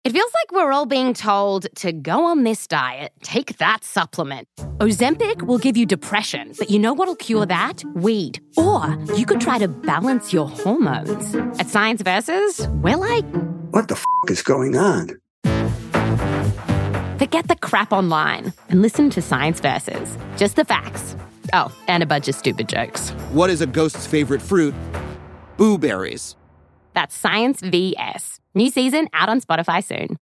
It feels like we're all being told to go on this diet, take that supplement. Ozempic will give you depression, but you know what'll cure that? Weed. Or you could try to balance your hormones. At Science Versus, we're like, what the is going on? Forget the crap online and listen to Science Versus. Just the facts. Oh, and a bunch of stupid jokes. What is a ghost's favorite fruit? Blueberries. That's Science VS. New season out on Spotify soon.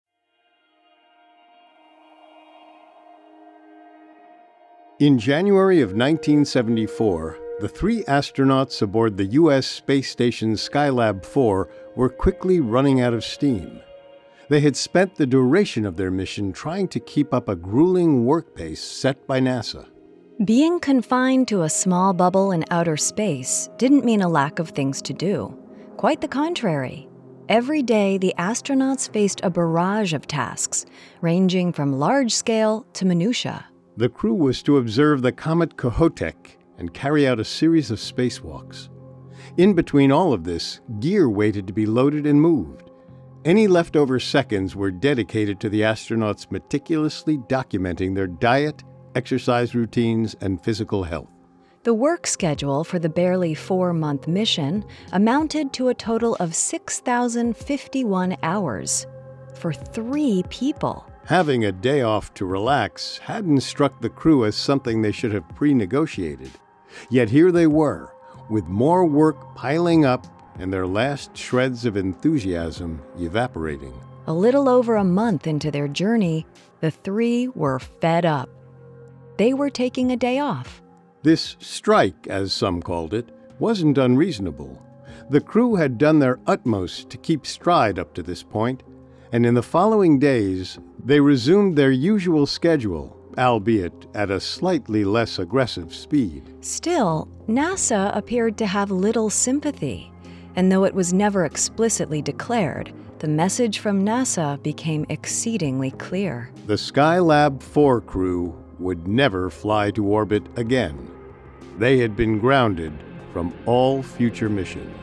In January of 1974, the 3 astronauts aboard the U.S. space station Skylab 4 were quickly running out of steam. They had spent the duration of their mission trying to keep up a grueling work pace set by NASA. Being confined to a small bubble in outer space didn't mean a lack of things to do. Quite the contrary. Every day, the astronauts faced a barrage of tasks, ranging from large-scale to minutia. The crew was to observe the comet Kohoutek and carry out a series of spacewalks. In between all of this, gear waited to be loaded and moved. Any leftover seconds were dedicated to the astronauts meticulously documenting their diet, exercise routines, and physical health. The work schedule for the barely 4-month mission amounted to a total of 6,051 hours for 3 people. Having a day off to relax hadn't struck the crew as something they should have pre-negotiated. Yet here they were, with more work piling up and their last shreds of enthusiasm evaporating. A little over a month into their journey, the 3 were fed up. They were taking a day off. This strike, as some called it, wasn't unreasonable. The crew had done their utmost to keep stride up to this point, and in the following days, they resumed their usual schedule, albeit at a slightly less aggressive speed. Still, NASA appeared to have little sympathy, and though it was never explicitly declared, the message from NASA became exceedingly clear. The Skylab 4 crew would never fly to orbit again. They had been grounded from all future missions.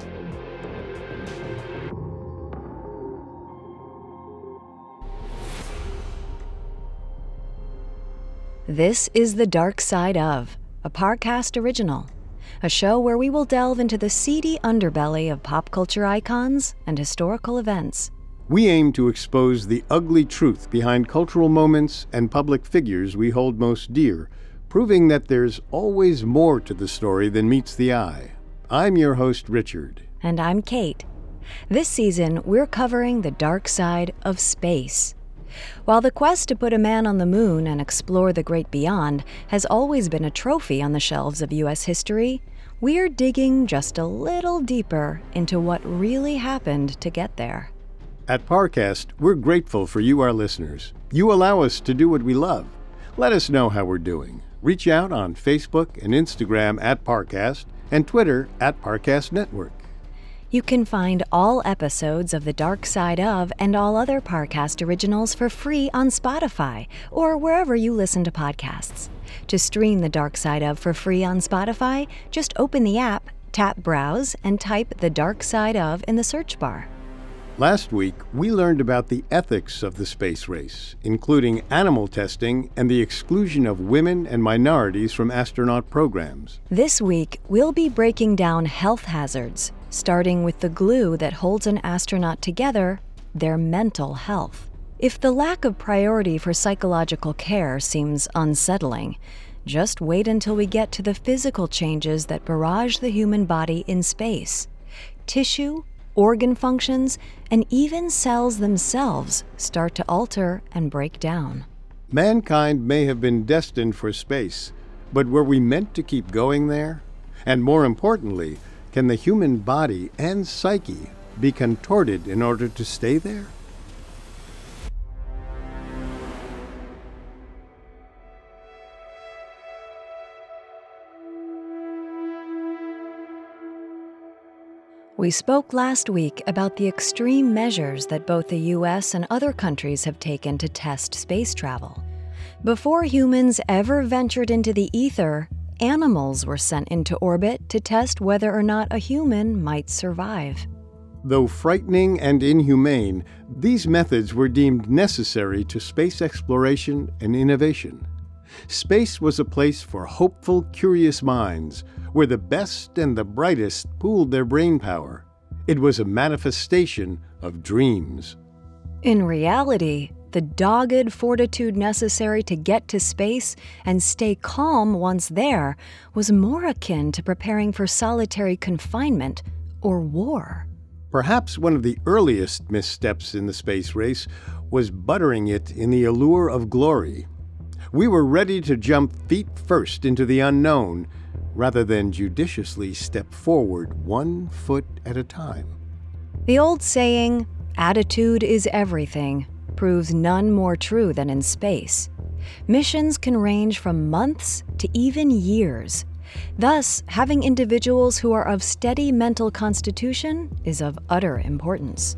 This is The Dark Side of, a Parcast original, a show where we will delve into the seedy underbelly of pop culture icons and historical events. We aim to expose the ugly truth behind cultural moments and public figures we hold most dear, proving that there's always more to the story than meets the eye. I'm your host, Richard. And I'm Kate. This season, we're covering the dark side of space. While the quest to put a man on the moon and explore the great beyond has always been a trophy on the shelves of U.S. history, we're digging just a little deeper into what really happened to get there. At Parcast, we're grateful for you, our listeners. You allow us to do what we love. Let us know how we're doing. Reach out on Facebook and Instagram at Parcast and Twitter at Parcast Network. You can find all episodes of The Dark Side of and all other Parcast originals for free on Spotify or wherever you listen to podcasts. To stream The Dark Side of for free on Spotify, just open the app, tap Browse, and type The Dark Side of in the search bar. Last week, we learned about the ethics of the space race, including animal testing and the exclusion of women and minorities from astronaut programs. This week, we'll be breaking down health hazards, starting with the glue that holds an astronaut together, their mental health. If the lack of priority for psychological care seems unsettling, just wait until we get to the physical changes that barrage the human body in space. Tissue, organ functions, and even cells themselves start to alter and break down. Mankind may have been destined for space, but were we meant to keep going there? And more importantly, can the human body and psyche be contorted in order to stay there? We spoke last week about the extreme measures that both the U.S. and other countries have taken to test space travel. Before humans ever ventured into the ether, animals were sent into orbit to test whether or not a human might survive. Though frightening and inhumane, these methods were deemed necessary to space exploration and innovation. Space was a place for hopeful, curious minds, where the best and the brightest pooled their brainpower. It was a manifestation of dreams. In reality, the dogged fortitude necessary to get to space and stay calm once there was more akin to preparing for solitary confinement or war. Perhaps one of the earliest missteps in the space race was buttering it in the allure of glory. We were ready to jump feet first into the unknown, rather than judiciously step forward 1 foot at a time. The old saying, "Attitude is everything," proves none more true than in space. Missions can range from months to even years. Thus, having individuals who are of steady mental constitution is of utter importance.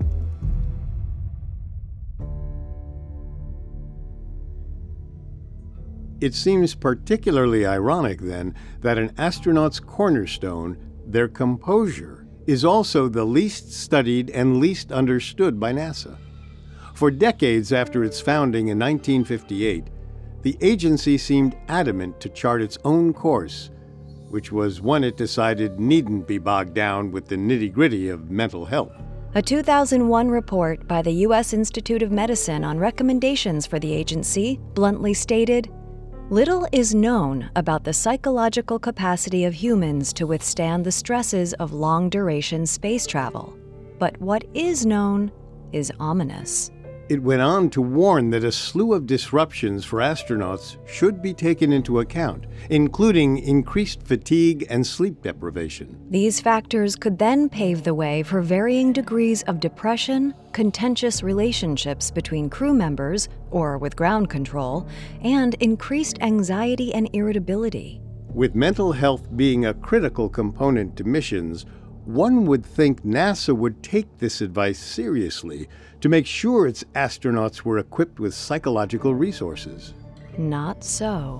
It seems particularly ironic, then, that an astronaut's cornerstone, their composure, is also the least studied and least understood by NASA. For decades after its founding in 1958, the agency seemed adamant to chart its own course, which was one it decided needn't be bogged down with the nitty-gritty of mental health. A 2001 report by the U.S. Institute of Medicine on recommendations for the agency bluntly stated, "Little is known about the psychological capacity of humans to withstand the stresses of long-duration space travel, but what is known is ominous." It went on to warn that a slew of disruptions for astronauts should be taken into account, including increased fatigue and sleep deprivation. These factors could then pave the way for varying degrees of depression, contentious relationships between crew members or with ground control, and increased anxiety and irritability. With mental health being a critical component to missions, one would think NASA would take this advice seriously to make sure its astronauts were equipped with psychological resources. Not so.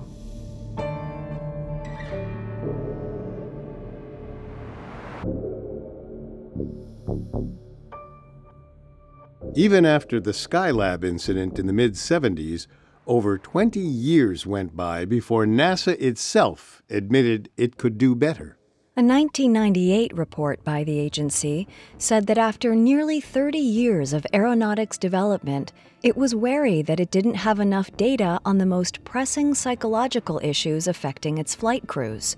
Even after the Skylab incident in the mid-70s, over 20 years went by before NASA itself admitted it could do better. A 1998 report by the agency said that after nearly 30 years of aeronautics development, it was wary that it didn't have enough data on the most pressing psychological issues affecting its flight crews.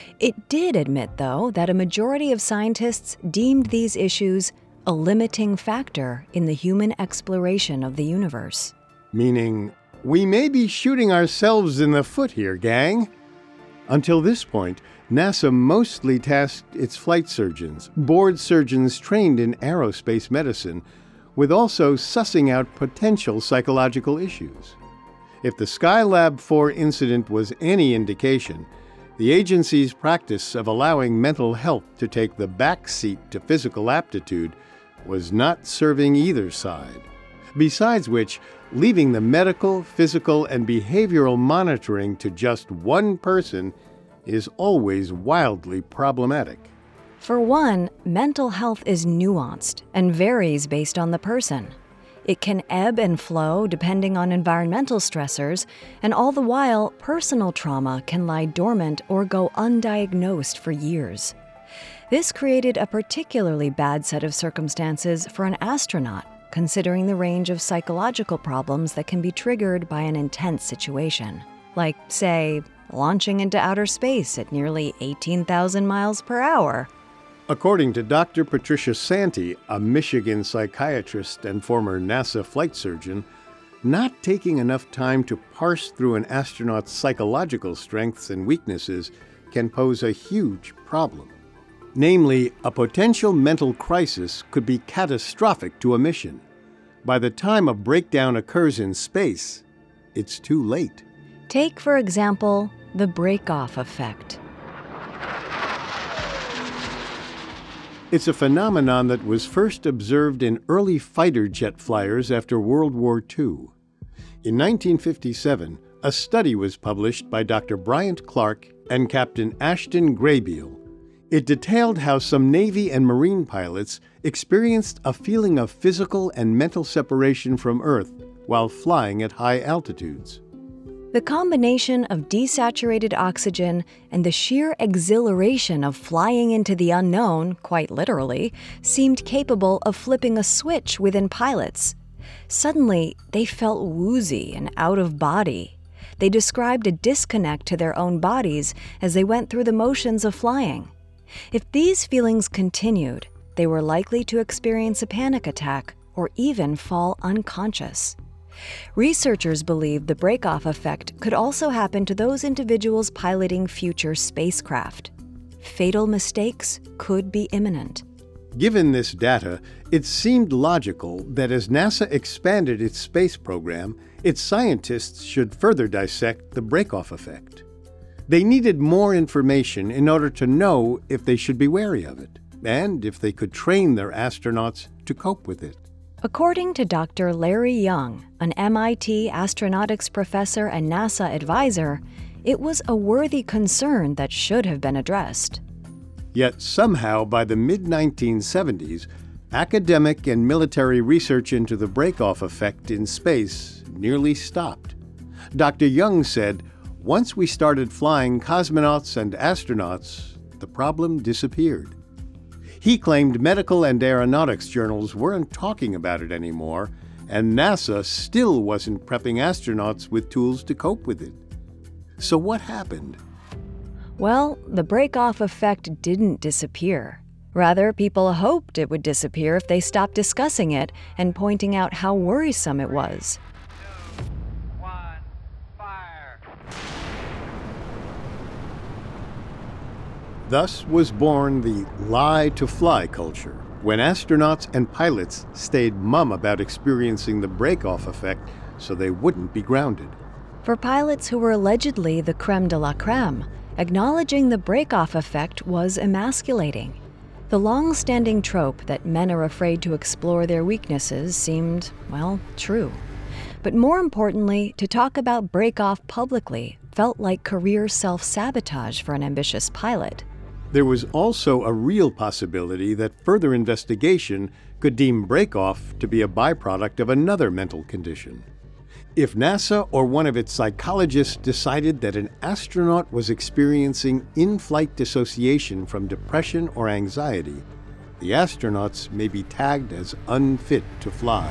It did admit, though, that a majority of scientists deemed these issues a limiting factor in the human exploration of the universe. Meaning, we may be shooting ourselves in the foot here, gang. Until this point, NASA mostly tasked its flight surgeons, board surgeons trained in aerospace medicine, with also sussing out potential psychological issues. If the Skylab 4 incident was any indication, the agency's practice of allowing mental health to take the back seat to physical aptitude was not serving either side. Besides which, leaving the medical, physical, and behavioral monitoring to just one person is always wildly problematic. For one, mental health is nuanced and varies based on the person. It can ebb and flow depending on environmental stressors, and all the while, personal trauma can lie dormant or go undiagnosed for years. This created a particularly bad set of circumstances for an astronaut, considering the range of psychological problems that can be triggered by an intense situation, like, say, launching into outer space at nearly 18,000 miles per hour. According to Dr. Patricia Santee, a Michigan psychiatrist and former NASA flight surgeon, not taking enough time to parse through an astronaut's psychological strengths and weaknesses can pose a huge problem. Namely, a potential mental crisis could be catastrophic to a mission. By the time a breakdown occurs in space, it's too late. Take, for example, the break-off effect. It's a phenomenon that was first observed in early fighter jet flyers after World War II. In 1957, a study was published by Dr. Bryant Clark and Captain Ashton Graybeal. It detailed how some Navy and Marine pilots experienced a feeling of physical and mental separation from Earth while flying at high altitudes. The combination of desaturated oxygen and the sheer exhilaration of flying into the unknown, quite literally, seemed capable of flipping a switch within pilots. Suddenly, they felt woozy and out of body. They described a disconnect to their own bodies as they went through the motions of flying. If these feelings continued, they were likely to experience a panic attack or even fall unconscious. Researchers believe the break-off effect could also happen to those individuals piloting future spacecraft. Fatal mistakes could be imminent. Given this data, it seemed logical that as NASA expanded its space program, its scientists should further dissect the break-off effect. They needed more information in order to know if they should be wary of it, and if they could train their astronauts to cope with it. According to Dr. Larry Young, an MIT astronautics professor and NASA advisor, it was a worthy concern that should have been addressed. Yet somehow, by the mid-1970s, academic and military research into the break-off effect in space nearly stopped. Dr. Young said, "Once we started flying cosmonauts and astronauts, the problem disappeared." He claimed medical and aeronautics journals weren't talking about it anymore, and NASA still wasn't prepping astronauts with tools to cope with it. So what happened? Well, the break-off effect didn't disappear. Rather, people hoped it would disappear if they stopped discussing it and pointing out how worrisome it was. 2, 1, fire! Thus was born the lie to fly culture, when astronauts and pilots stayed mum about experiencing the break-off effect so they wouldn't be grounded. For pilots who were allegedly the creme de la creme, acknowledging the break-off effect was emasculating. The long-standing trope that men are afraid to explore their weaknesses seemed, well, true. But more importantly, to talk about break-off publicly felt like career self-sabotage for an ambitious pilot. There was also a real possibility that further investigation could deem break-off to be a byproduct of another mental condition. If NASA or one of its psychologists decided that an astronaut was experiencing in-flight dissociation from depression or anxiety, the astronauts may be tagged as unfit to fly.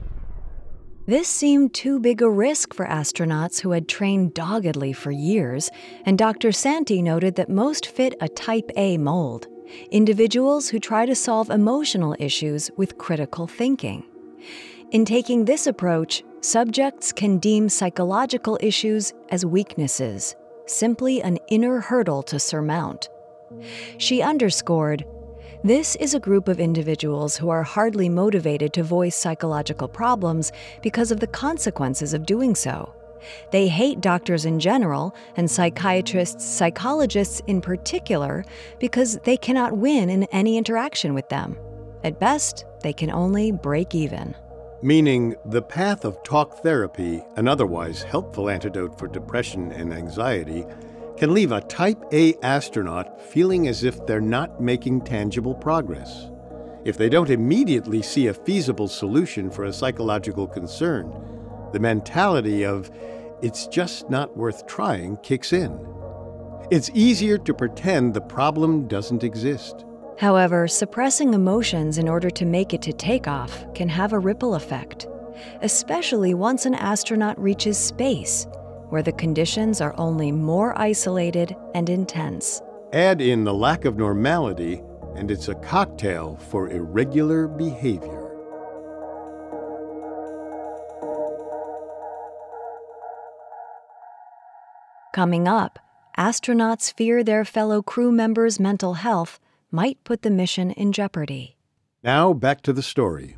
This seemed too big a risk for astronauts who had trained doggedly for years, and Dr. Santi noted that most fit a Type A mold, individuals who try to solve emotional issues with critical thinking. In taking this approach, subjects can deem psychological issues as weaknesses, simply an inner hurdle to surmount. She underscored, "This is a group of individuals who are hardly motivated to voice psychological problems because of the consequences of doing so. They hate doctors in general, and psychiatrists, psychologists in particular, because they cannot win in any interaction with them. At best, they can only break even." Meaning, the path of talk therapy, an otherwise helpful antidote for depression and anxiety, can leave a Type A astronaut feeling as if they're not making tangible progress. If they don't immediately see a feasible solution for a psychological concern, the mentality of, "it's just not worth trying," kicks in. It's easier to pretend the problem doesn't exist. However, suppressing emotions in order to make it to takeoff can have a ripple effect, especially once an astronaut reaches space, where the conditions are only more isolated and intense. Add in the lack of normality, and it's a cocktail for irregular behavior. Coming up, astronauts fear their fellow crew members' mental health might put the mission in jeopardy. Now back to the story.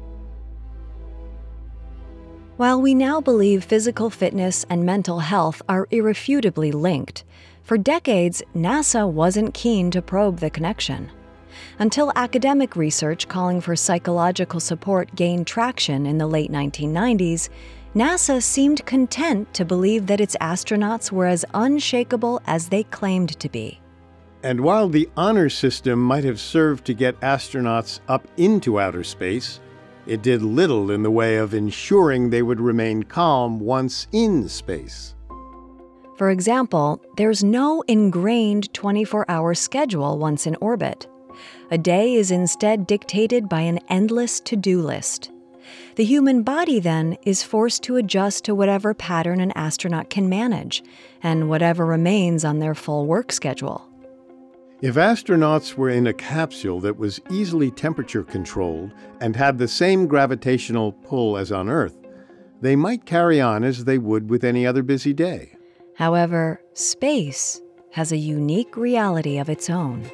While we now believe physical fitness and mental health are irrefutably linked, for decades NASA wasn't keen to probe the connection. Until academic research calling for psychological support gained traction in the late 1990s, NASA seemed content to believe that its astronauts were as unshakable as they claimed to be. And while the honor system might have served to get astronauts up into outer space, it did little in the way of ensuring they would remain calm once in space. For example, there's no ingrained 24-hour schedule once in orbit. A day is instead dictated by an endless to-do list. The human body, then, is forced to adjust to whatever pattern an astronaut can manage, and whatever remains on their full work schedule. If astronauts were in a capsule that was easily temperature controlled and had the same gravitational pull as on Earth, they might carry on as they would with any other busy day. However, space has a unique reality of its own.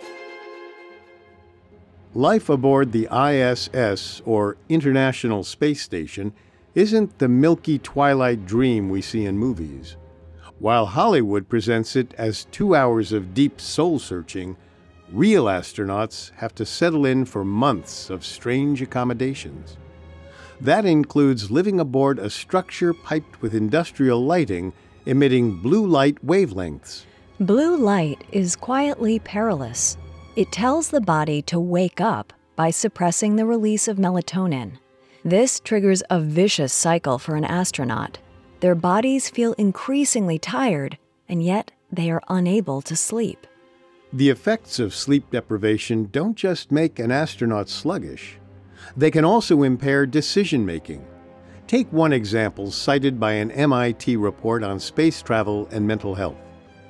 Life aboard the ISS, or International Space Station, isn't the milky twilight dream we see in movies. While Hollywood presents it as 2 hours of deep soul-searching, real astronauts have to settle in for months of strange accommodations. That includes living aboard a structure piped with industrial lighting, emitting blue light wavelengths. Blue light is quietly perilous. It tells the body to wake up by suppressing the release of melatonin. This triggers a vicious cycle for an astronaut. Their bodies feel increasingly tired, and yet they are unable to sleep. The effects of sleep deprivation don't just make an astronaut sluggish. They can also impair decision-making. Take one example cited by an MIT report on space travel and mental health.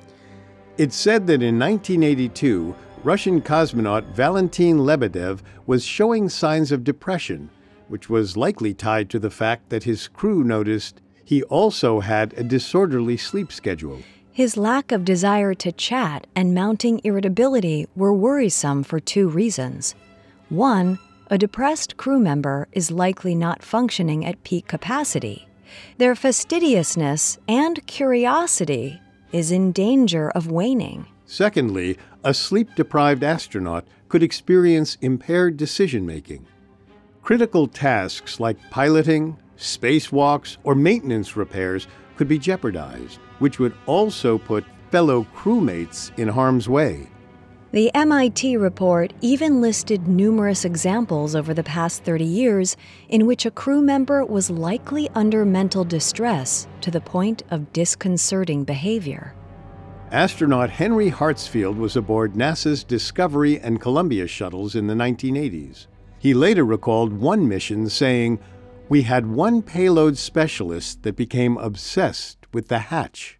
It said that in 1982, Russian cosmonaut Valentin Lebedev was showing signs of depression, which was likely tied to the fact that his crew noticed he also had a disorderly sleep schedule. His lack of desire to chat and mounting irritability were worrisome for 2 reasons. One, a depressed crew member is likely not functioning at peak capacity. Their fastidiousness and curiosity is in danger of waning. Secondly, a sleep-deprived astronaut could experience impaired decision-making. Critical tasks like piloting, spacewalks, or maintenance repairs could be jeopardized, which would also put fellow crewmates in harm's way. The MIT report even listed numerous examples over the past 30 years in which a crew member was likely under mental distress to the point of disconcerting behavior. Astronaut Henry Hartsfield was aboard NASA's Discovery and Columbia shuttles in the 1980s. He later recalled one mission saying, "We had one payload specialist that became obsessed with the hatch."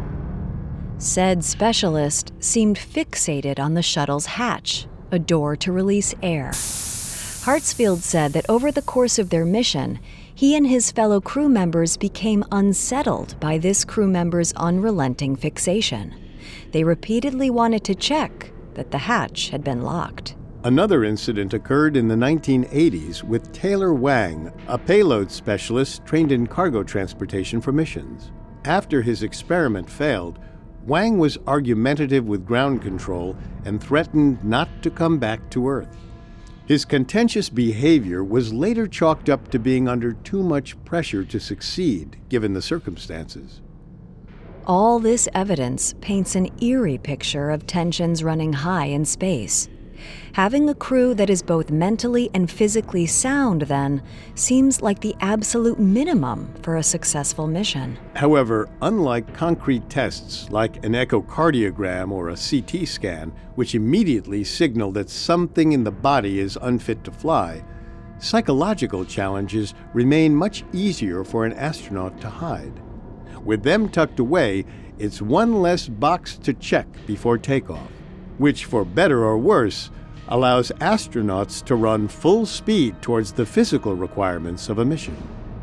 Said specialist seemed fixated on the shuttle's hatch, a door to release air. Hartsfield said that over the course of their mission, he and his fellow crew members became unsettled by this crew member's unrelenting fixation. They repeatedly wanted to check that the hatch had been locked. Another incident occurred in the 1980s with Taylor Wang, a payload specialist trained in cargo transportation for missions. After his experiment failed, Wang was argumentative with ground control and threatened not to come back to Earth. His contentious behavior was later chalked up to being under too much pressure to succeed, given the circumstances. All this evidence paints an eerie picture of tensions running high in space. Having a crew that is both mentally and physically sound, then, seems like the absolute minimum for a successful mission. However, unlike concrete tests like an echocardiogram or a CT scan, which immediately signal that something in the body is unfit to fly, psychological challenges remain much easier for an astronaut to hide. With them tucked away, it's one less box to check before takeoff, which, for better or worse, allows astronauts to run full speed towards the physical requirements of a mission.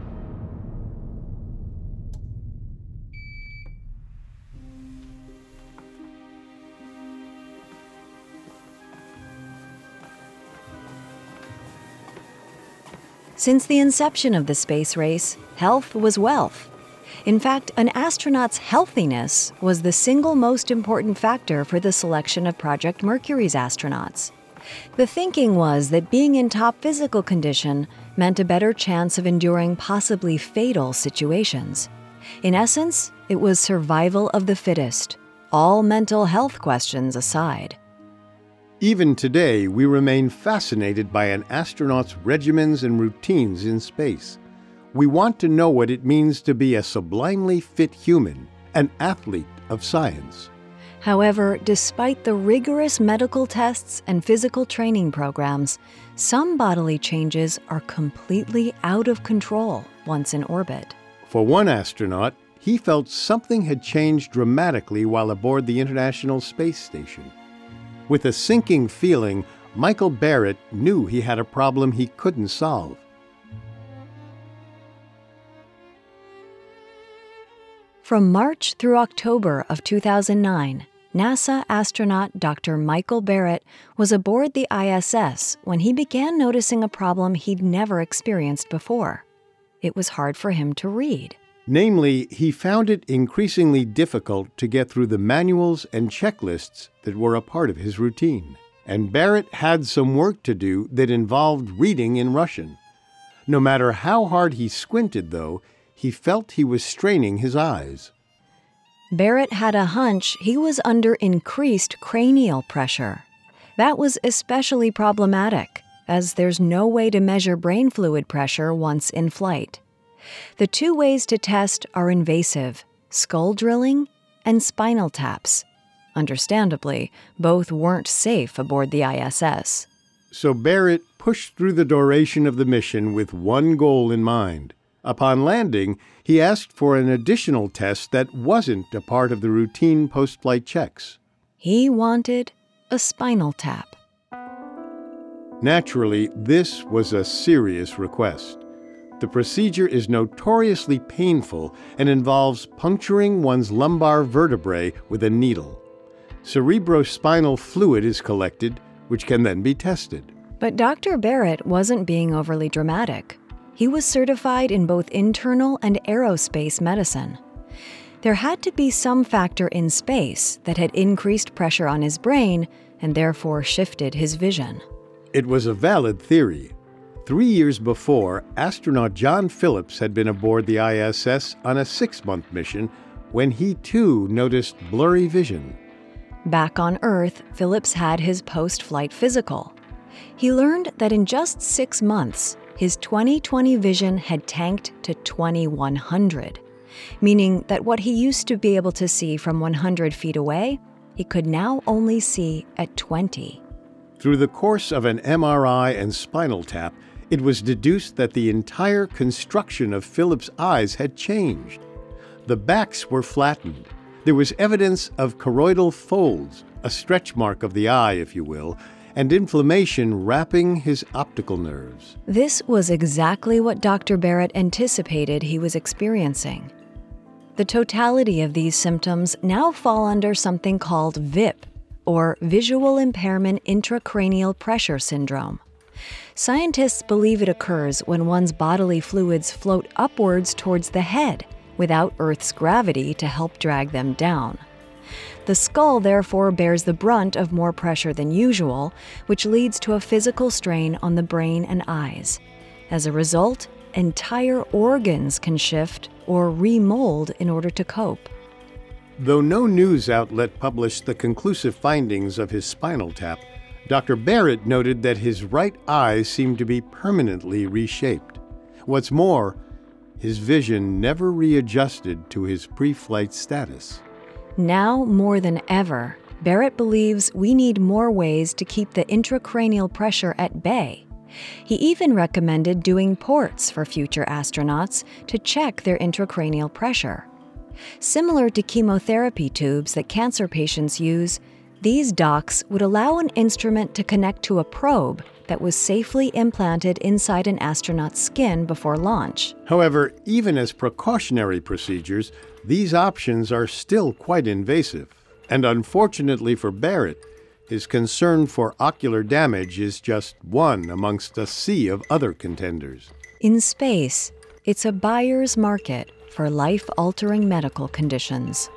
Since the inception of the space race, health was wealth. In fact, an astronaut's healthiness was the single most important factor for the selection of Project Mercury's astronauts. The thinking was that being in top physical condition meant a better chance of enduring possibly fatal situations. In essence, it was survival of the fittest. all mental health questions aside. Even today, we remain fascinated by an astronaut's regimens and routines in space. We want to know what it means to be a sublimely fit human, an athlete of science. However, despite the rigorous medical tests and physical training programs, some bodily changes are completely out of control once in orbit. For one astronaut, he felt something had changed dramatically while aboard the International Space Station. With a sinking feeling, Michael Barrett knew he had a problem he couldn't solve. From March through October of 2009, NASA astronaut Dr. Michael Barrett was aboard the ISS when he began noticing a problem he'd never experienced before. It was hard for him to read. Namely, he found it increasingly difficult to get through the manuals and checklists that were a part of his routine. And Barrett had some work to do that involved reading in Russian. No matter how hard he squinted, though, he felt he was straining his eyes. Barrett had a hunch he was under increased cranial pressure. That was especially problematic, as there's no way to measure brain fluid pressure once in flight. The two ways to test are invasive: skull drilling and spinal taps. Understandably, both weren't safe aboard the ISS. So Barrett pushed through the duration of the mission with one goal in mind. Upon landing, he asked for an additional test that wasn't a part of the routine post-flight checks. He wanted a spinal tap. Naturally, this was a serious request. The procedure is notoriously painful and involves puncturing one's lumbar vertebrae with a needle. Cerebrospinal fluid is collected, which can then be tested. But Dr. Barrett wasn't being overly dramatic. He was certified in both internal and aerospace medicine. There had to be some factor in space that had increased pressure on his brain and therefore shifted his vision. It was a valid theory. 3 years before, astronaut John Phillips had been aboard the ISS on a 6-month mission when he too noticed blurry vision. Back on Earth, Phillips had his post-flight physical. He learned that in just 6 months, his 20/20 vision had tanked to 2100, meaning that what he used to be able to see from 100 feet away, he could now only see at 20. Through the course of an MRI and spinal tap, it was deduced that the entire construction of Phillips' eyes had changed. The backs were flattened. There was evidence of choroidal folds, a stretch mark of the eye, if you will, and inflammation wrapping his optical nerves. This was exactly what Dr. Barrett anticipated he was experiencing. The totality of these symptoms now fall under something called VIP, or Visual Impairment Intracranial Pressure Syndrome. Scientists believe it occurs when one's bodily fluids float upwards towards the head without Earth's gravity to help drag them down. The skull therefore bears the brunt of more pressure than usual, which leads to a physical strain on the brain and eyes. As a result, entire organs can shift or remold in order to cope. Though no news outlet published the conclusive findings of his spinal tap, Dr. Barrett noted that his right eye seemed to be permanently reshaped. What's more, his vision never readjusted to his pre-flight status. Now more than ever, Barrett believes we need more ways to keep the intracranial pressure at bay. He even recommended doing ports for future astronauts to check their intracranial pressure. Similar to chemotherapy tubes that cancer patients use, these docks would allow an instrument to connect to a probe that was safely implanted inside an astronaut's skin before launch. However, even as precautionary procedures, these options are still quite invasive. And unfortunately for Barrett, his concern for ocular damage is just one amongst a sea of other contenders. In space, it's a buyer's market for life-altering medical conditions.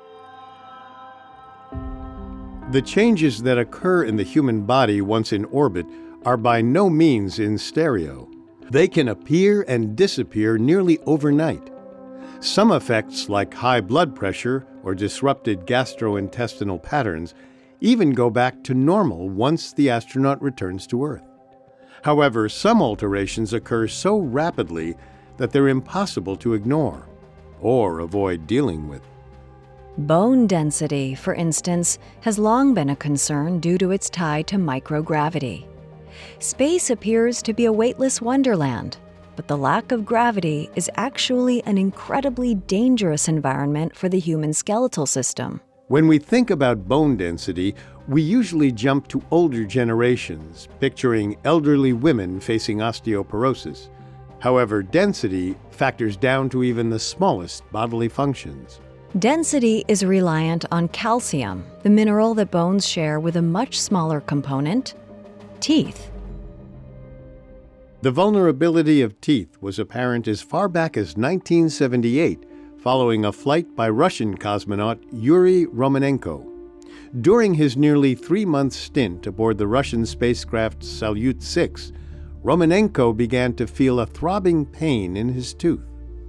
The changes that occur in the human body once in orbit are by no means in stereo. They can appear and disappear nearly overnight. Some effects, like high blood pressure or disrupted gastrointestinal patterns, even go back to normal once the astronaut returns to Earth. However, some alterations occur so rapidly that they're impossible to ignore or avoid dealing with. Bone density, for instance, has long been a concern due to its tie to microgravity. Space appears to be a weightless wonderland, but the lack of gravity is actually an incredibly dangerous environment for the human skeletal system. When we think about bone density, we usually jump to older generations, picturing elderly women facing osteoporosis. However, density factors down to even the smallest bodily functions. Density is reliant on calcium, the mineral that bones share with a much smaller component, teeth. The vulnerability of teeth was apparent as far back as 1978, following a flight by Russian cosmonaut Yuri Romanenko. During his nearly 3-month stint aboard the Russian spacecraft Salyut 6, Romanenko began to feel a throbbing pain in his tooth.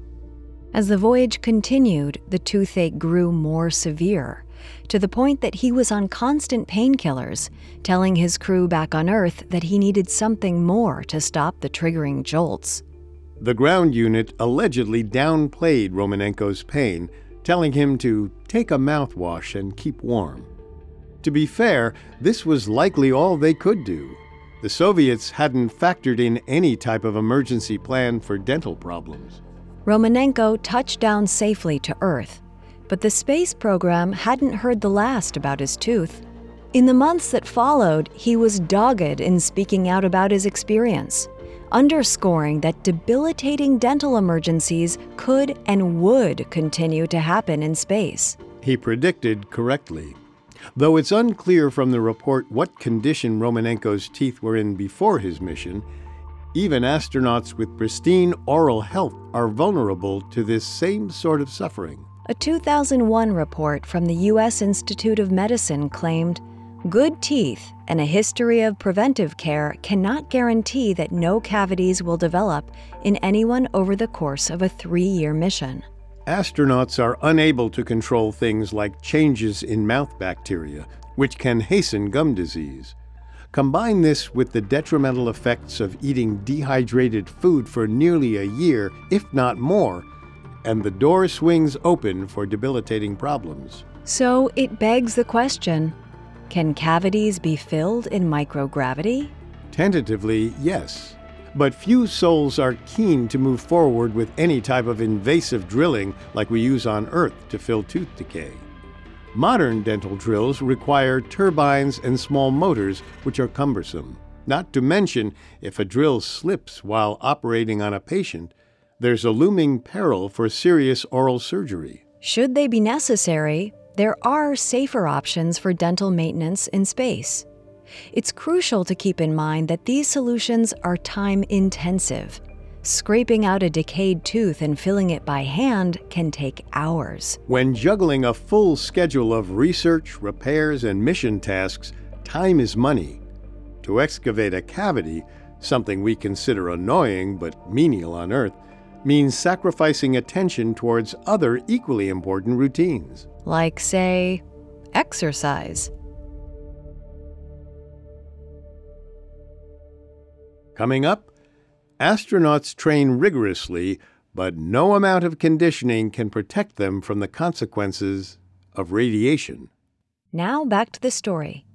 As the voyage continued, the toothache grew more severe, to the point that he was on constant painkillers, telling his crew back on Earth that he needed something more to stop the triggering jolts. The ground unit allegedly downplayed Romanenko's pain, telling him to take a mouthwash and keep warm. To be fair, this was likely all they could do. The Soviets hadn't factored in any type of emergency plan for dental problems. Romanenko touched down safely to Earth, but the space program hadn't heard the last about his tooth. In the months that followed, he was dogged in speaking out about his experience, underscoring that debilitating dental emergencies could and would continue to happen in space. He predicted correctly. Though it's unclear from the report what condition Romanenko's teeth were in before his mission, even astronauts with pristine oral health are vulnerable to this same sort of suffering. A 2001 report from the U.S. Institute of Medicine claimed, "Good teeth and a history of preventive care cannot guarantee that no cavities will develop in anyone over the course of a 3-year mission." Astronauts are unable to control things like changes in mouth bacteria, which can hasten gum disease. Combine this with the detrimental effects of eating dehydrated food for nearly a year, if not more, and the door swings open for debilitating problems. So it begs the question, can cavities be filled in microgravity? Tentatively, yes. But few souls are keen to move forward with any type of invasive drilling like we use on Earth to fill tooth decay. Modern dental drills require turbines and small motors, which are cumbersome. Not to mention, if a drill slips while operating on a patient, there's a looming peril for serious oral surgery. Should they be necessary, there are safer options for dental maintenance in space. It's crucial to keep in mind that these solutions are time-intensive. Scraping out a decayed tooth and filling it by hand can take hours. When juggling a full schedule of research, repairs, and mission tasks, time is money. To excavate a cavity, something we consider annoying but menial on Earth, means sacrificing attention towards other equally important routines. Like, say, exercise. Coming up, astronauts train rigorously, but no amount of conditioning can protect them from the consequences of radiation. Now back to the story.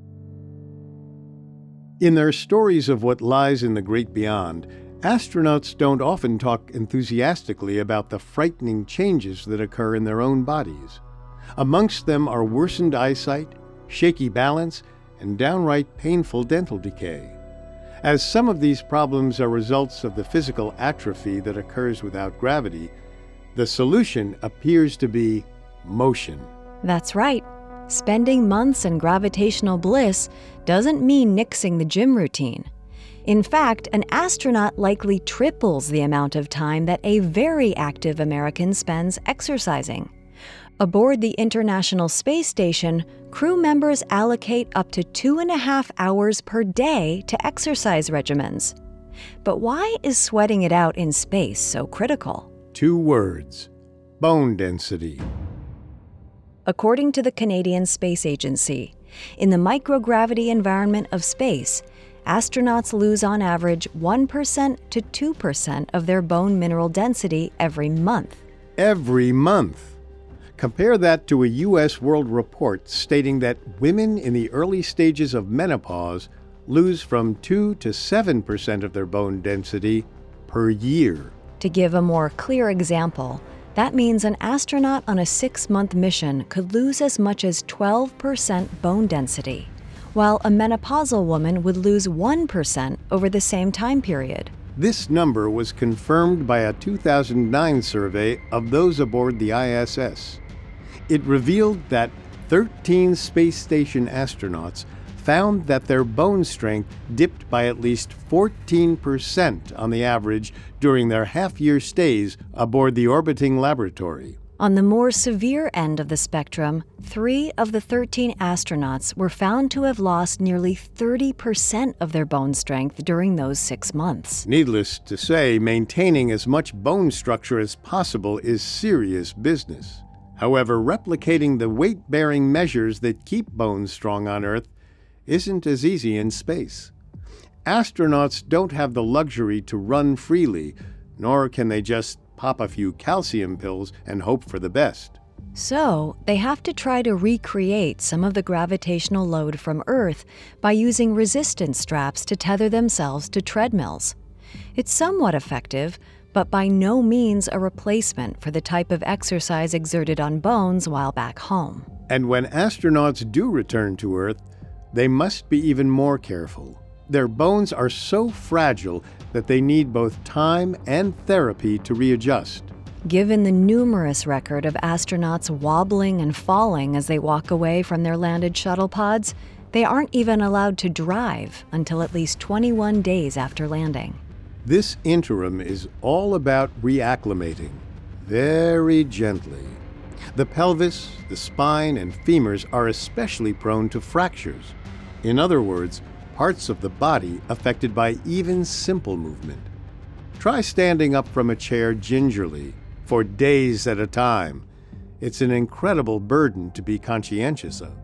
In their stories of what lies in the great beyond, astronauts don't often talk enthusiastically about the frightening changes that occur in their own bodies. Amongst them are worsened eyesight, shaky balance, and downright painful dental decay. As some of these problems are results of the physical atrophy that occurs without gravity, the solution appears to be motion. That's right. Spending months in gravitational bliss doesn't mean nixing the gym routine. In fact, an astronaut likely triples the amount of time that a very active American spends exercising. Aboard the International Space Station, crew members allocate up to 2.5 hours per day to exercise regimens. But why is sweating it out in space so critical? 2 words: bone density. According to the Canadian Space Agency, in the microgravity environment of space, astronauts lose on average 1% to 2% of their bone mineral density every month. Every month. Compare that to a U.S. World Report stating that women in the early stages of menopause lose from 2 to 7% of their bone density per year. To give a more clear example, that means an astronaut on a 6-month mission could lose as much as 12% bone density, while a menopausal woman would lose 1% over the same time period. This number was confirmed by a 2009 survey of those aboard the ISS. It revealed that 13 space station astronauts found that their bone strength dipped by at least 14% on the average during their half-year stays aboard the orbiting laboratory. On the more severe end of the spectrum, 3 of the 13 astronauts were found to have lost nearly 30% of their bone strength during those 6 months. Needless to say, maintaining as much bone structure as possible is serious business. However, replicating the weight-bearing measures that keep bones strong on Earth isn't as easy in space. Astronauts don't have the luxury to run freely, nor can they just pop a few calcium pills and hope for the best. So, they have to try to recreate some of the gravitational load from Earth by using resistance straps to tether themselves to treadmills. It's somewhat effective, but by no means a replacement for the type of exercise exerted on bones while back home. And when astronauts do return to Earth, they must be even more careful. Their bones are so fragile that they need both time and therapy to readjust. Given the numerous record of astronauts wobbling and falling as they walk away from their landed shuttle pods, they aren't even allowed to drive until at least 21 days after landing. This interim is all about reacclimating, very gently. The pelvis, the spine, and femurs are especially prone to fractures. In other words, parts of the body affected by even simple movement. Try standing up from a chair gingerly, for days at a time. It's an incredible burden to be conscientious of.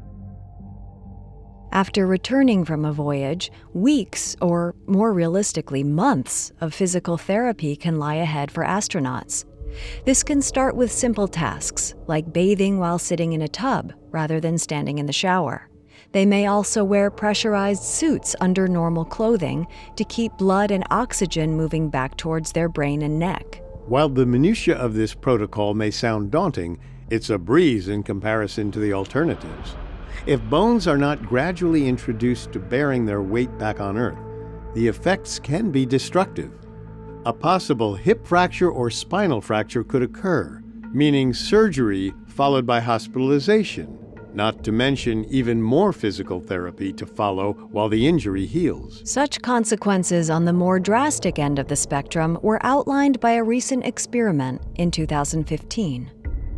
After returning from a voyage, weeks, or more realistically months, of physical therapy can lie ahead for astronauts. This can start with simple tasks, like bathing while sitting in a tub rather than standing in the shower. They may also wear pressurized suits under normal clothing to keep blood and oxygen moving back towards their brain and neck. While the minutiae of this protocol may sound daunting, it's a breeze in comparison to the alternatives. If bones are not gradually introduced to bearing their weight back on Earth, the effects can be destructive. A possible hip fracture or spinal fracture could occur, meaning surgery followed by hospitalization, not to mention even more physical therapy to follow while the injury heals. Such consequences on the more drastic end of the spectrum were outlined by a recent experiment in 2015.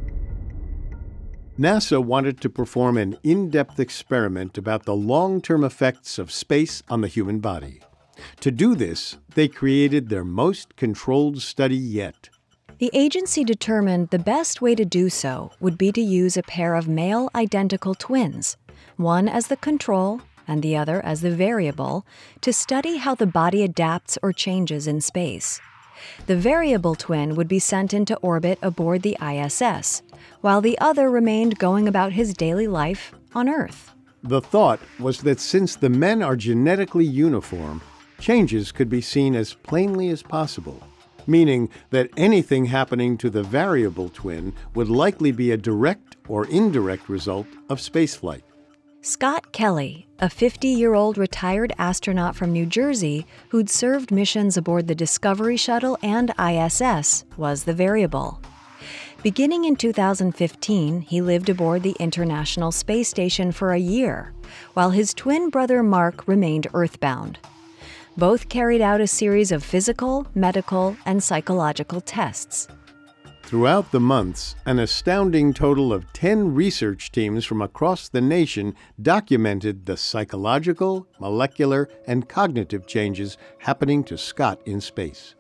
NASA wanted to perform an in-depth experiment about the long-term effects of space on the human body. To do this, they created their most controlled study yet. The agency determined the best way to do so would be to use a pair of male identical twins, one as the control and the other as the variable, to study how the body adapts or changes in space. The variable twin would be sent into orbit aboard the ISS, while the other remained going about his daily life on Earth. The thought was that since the men are genetically uniform, changes could be seen as plainly as possible, meaning that anything happening to the variable twin would likely be a direct or indirect result of spaceflight. Scott Kelly, a 50-year-old retired astronaut from New Jersey who'd served missions aboard the Discovery Shuttle and ISS, was the variable. Beginning in 2015, he lived aboard the International Space Station for a year, while his twin brother Mark remained Earthbound. Both carried out a series of physical, medical, and psychological tests. Throughout the months, an astounding total of 10 research teams from across the nation documented the psychological, molecular, and cognitive changes happening to Scott in space.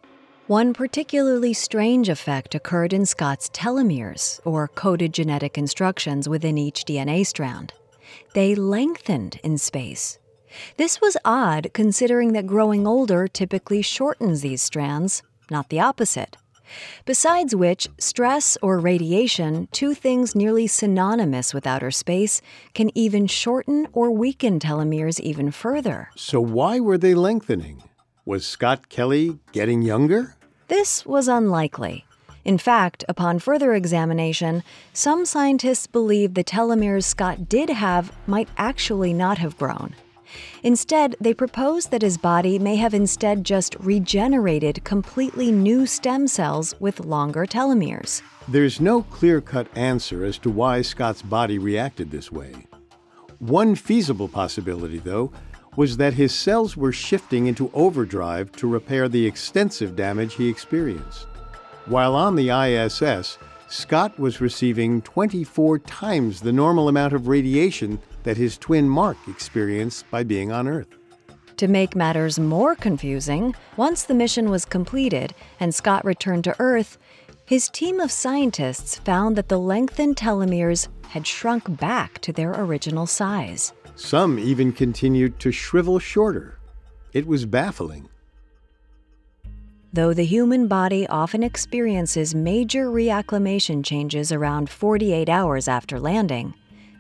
One particularly strange effect occurred in Scott's telomeres, or coded genetic instructions within each DNA strand. They lengthened in space. This was odd considering that growing older typically shortens these strands, not the opposite. Besides which, stress or radiation, two things nearly synonymous with outer space, can even shorten or weaken telomeres even further. So why were they lengthening? Was Scott Kelly getting younger? This was unlikely. In fact, upon further examination, some scientists believe the telomeres Scott did have might actually not have grown. Instead, they proposed that his body may have instead just regenerated completely new stem cells with longer telomeres. There's no clear-cut answer as to why Scott's body reacted this way. One feasible possibility, though, was that his cells were shifting into overdrive to repair the extensive damage he experienced. While on the ISS, Scott was receiving 24 times the normal amount of radiation that his twin Mark experienced by being on Earth. To make matters more confusing, once the mission was completed and Scott returned to Earth, his team of scientists found that the lengthened telomeres had shrunk back to their original size. Some even continued to shrivel shorter. It was baffling. Though the human body often experiences major reacclimation changes around 48 hours after landing,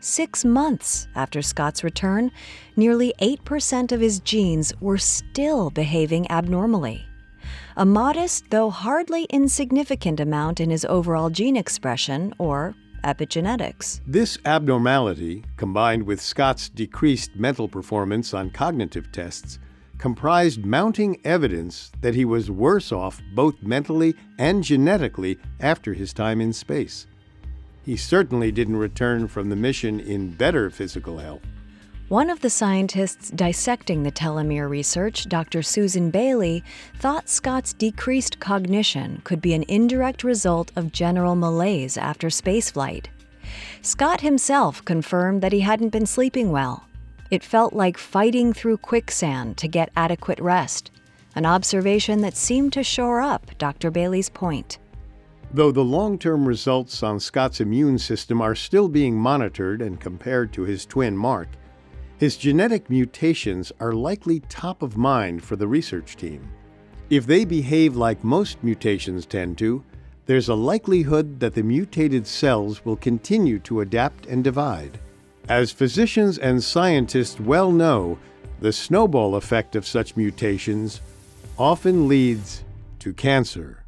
6 months after Scott's return, nearly 8% of his genes were still behaving abnormally. A modest, though hardly insignificant amount in his overall gene expression, or epigenetics. This abnormality, combined with Scott's decreased mental performance on cognitive tests, comprised mounting evidence that he was worse off both mentally and genetically after his time in space. He certainly didn't return from the mission in better physical health. One of the scientists dissecting the telomere research, Dr. Susan Bailey, thought Scott's decreased cognition could be an indirect result of general malaise after spaceflight. Scott himself confirmed that he hadn't been sleeping well. It felt like fighting through quicksand to get adequate rest, an observation that seemed to shore up Dr. Bailey's point. Though the long-term results on Scott's immune system are still being monitored and compared to his twin Mark, his genetic mutations are likely top of mind for the research team. If they behave like most mutations tend to, there's a likelihood that the mutated cells will continue to adapt and divide. As physicians and scientists well know, the snowball effect of such mutations often leads to cancer.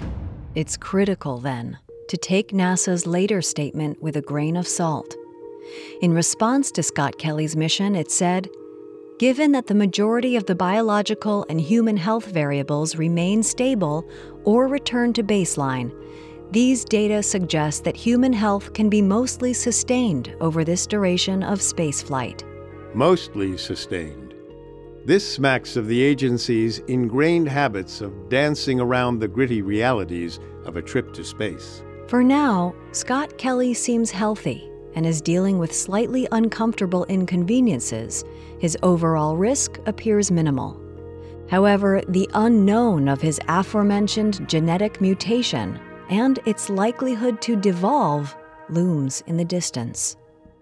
It's critical, then, to take NASA's later statement with a grain of salt. In response to Scott Kelly's mission, it said, "Given that the majority of the biological and human health variables remain stable or return to baseline, these data suggest that human health can be mostly sustained over this duration of spaceflight." Mostly sustained. This smacks of the agency's ingrained habits of dancing around the gritty realities of a trip to space. For now, Scott Kelly seems healthy and is dealing with slightly uncomfortable inconveniences. His overall risk appears minimal. However, the unknown of his aforementioned genetic mutation and its likelihood to devolve looms in the distance.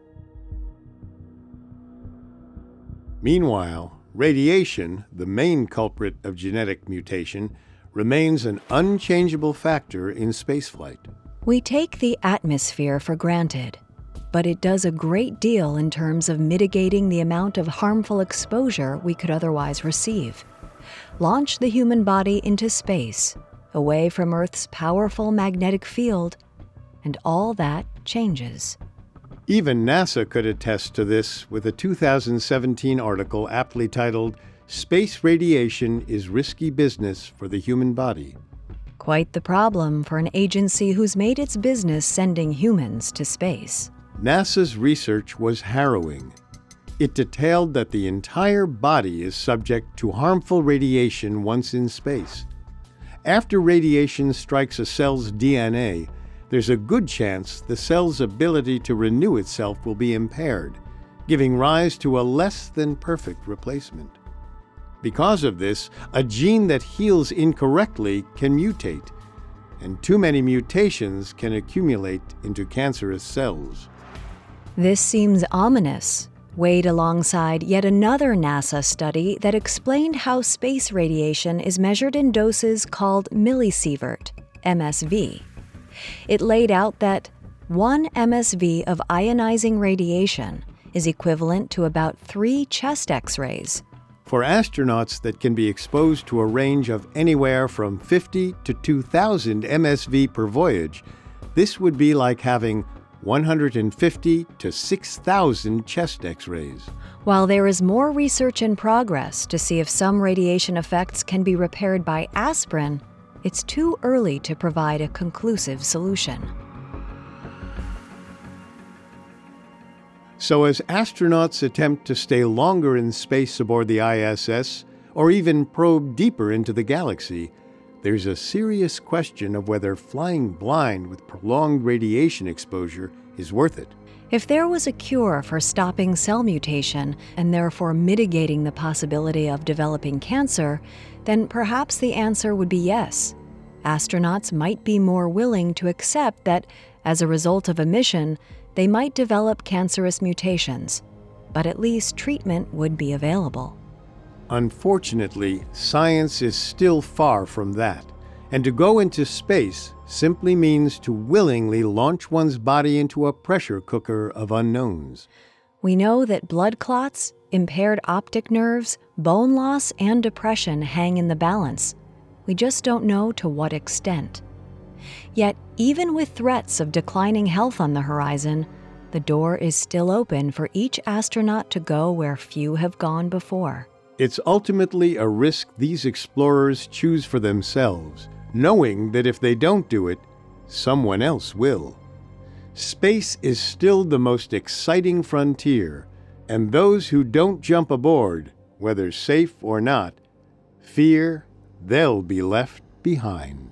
Meanwhile, radiation, the main culprit of genetic mutation, remains an unchangeable factor in spaceflight. We take the atmosphere for granted, but it does a great deal in terms of mitigating the amount of harmful exposure we could otherwise receive. Launch the human body into space, away from Earth's powerful magnetic field, and all that changes. Even NASA could attest to this with a 2017 article aptly titled, "Space Radiation is Risky Business for the Human Body." Quite the problem for an agency who's made its business sending humans to space. NASA's research was harrowing. It detailed that the entire body is subject to harmful radiation once in space. After radiation strikes a cell's DNA, there's a good chance the cell's ability to renew itself will be impaired, giving rise to a less than perfect replacement. Because of this, a gene that heals incorrectly can mutate, and too many mutations can accumulate into cancerous cells. This seems ominous, weighed alongside yet another NASA study that explained how space radiation is measured in doses called millisievert, MSV. It laid out that 1 MSV of ionizing radiation is equivalent to about 3 chest X-rays. For astronauts that can be exposed to a range of anywhere from 50 to 2,000 MSV per voyage, this would be like having 150 to 6,000 chest X-rays. While there is more research in progress to see if some radiation effects can be repaired by aspirin, it's too early to provide a conclusive solution. So as astronauts attempt to stay longer in space aboard the ISS, or even probe deeper into the galaxy, there's a serious question of whether flying blind with prolonged radiation exposure is worth it. If there was a cure for stopping cell mutation and therefore mitigating the possibility of developing cancer, then perhaps the answer would be yes. Astronauts might be more willing to accept that, as a result of a mission, they might develop cancerous mutations, but at least treatment would be available. Unfortunately, science is still far from that, and to go into space simply means to willingly launch one's body into a pressure cooker of unknowns. We know that blood clots, impaired optic nerves, bone loss, and depression hang in the balance. We just don't know to what extent. Yet, even with threats of declining health on the horizon, the door is still open for each astronaut to go where few have gone before. It's ultimately a risk these explorers choose for themselves, knowing that if they don't do it, someone else will. Space is still the most exciting frontier, and those who don't jump aboard, whether safe or not, fear they'll be left behind.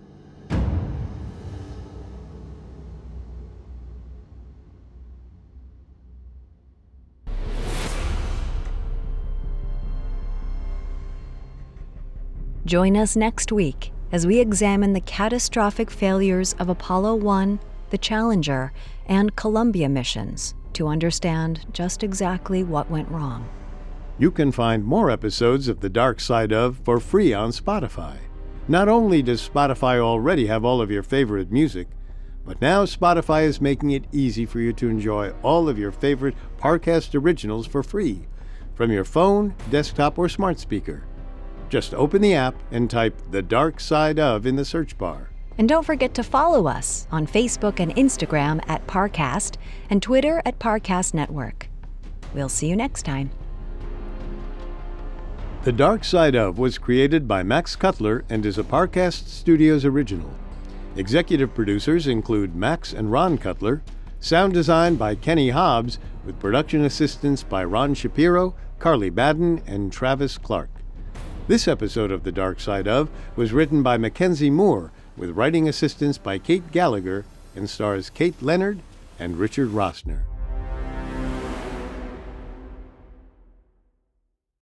Join us next week as we examine the catastrophic failures of Apollo 1, the Challenger, and Columbia missions to understand just exactly what went wrong. You can find more episodes of The Dark Side of for free on Spotify. Not only does Spotify already have all of your favorite music, but now Spotify is making it easy for you to enjoy all of your favorite Parcast originals for free from your phone, desktop, or smart speaker. Just open the app and type The Dark Side of in the search bar. And don't forget to follow us on Facebook and Instagram at Parcast and Twitter at Parcast Network. We'll see you next time. The Dark Side of was created by Max Cutler and is a Parcast Studios original. Executive producers include Max and Ron Cutler, sound design by Kenny Hobbs, with production assistance by Ron Shapiro, Carly Madden, and Travis Clark. This episode of The Dark Side of was written by Mackenzie Moore, with writing assistance by Kate Gallagher, and stars Kate Leonard and Richard Rossner.